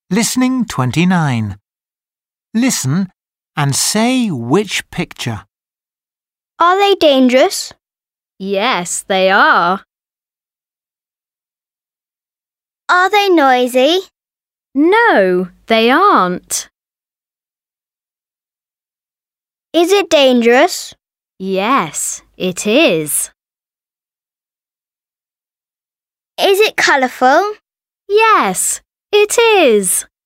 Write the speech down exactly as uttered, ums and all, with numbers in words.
Listening twenty-nine. Listen and say which picture. Are they dangerous? Yes, they are. Are they noisy? No, they aren't. Is it dangerous? Yes, it is. Is it colourful? Yes, it is.